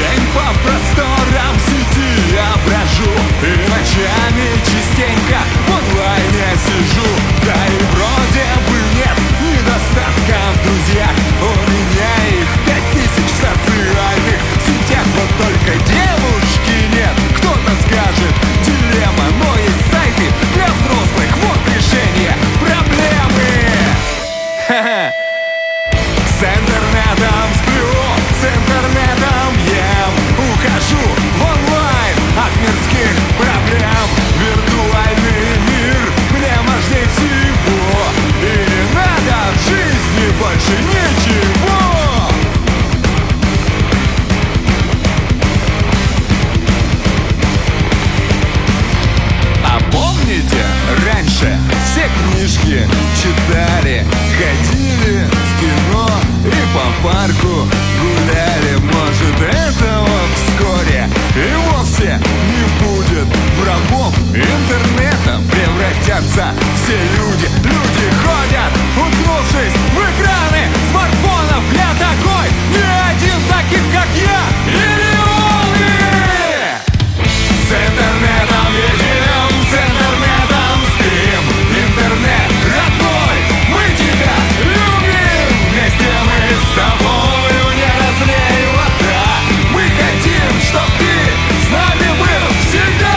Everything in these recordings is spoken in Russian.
День по просторам сети я брожу, и ночами частенько в онлайне сижу. Да и вроде бы нет недостатка в друзьях, у меня их 5000 в социальных сетях. Вот только девушки нет, кто-то скажет дилемма, но есть сайты для взрослых, вот решение проблемы. Ха-ха. С интернетом сплю, с интернетом ем, ухожу в онлайн от мирских проблем. Виртуальный мир мне важнее всего, и не надо в жизни больше ничего. А помните, раньше все книжки читали, ходили в кино и по парку гуляли. Может, этого вскоре и вовсе не будет. Врагом интернета превратятся все люди. Люди ходят, уткнувшись в экраны смартфонов. Я такой, не один таких, как я, миллионы. С интернетом едем, с интернетом спим. Интернет, родной, мы тебя любим. Вместе мы с тобою не разлей вода. Мы хотим, чтоб ты с нами был всегда.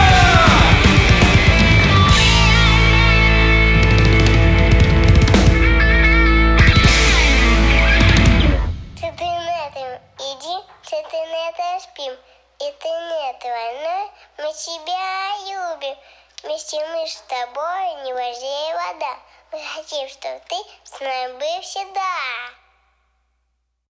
С интернетом иди, с интернетом спим. Интернет родной, мы тебя любим. Вместе мы с тобой не важнее вода. Мы хотим, чтобы ты с нами был всегда.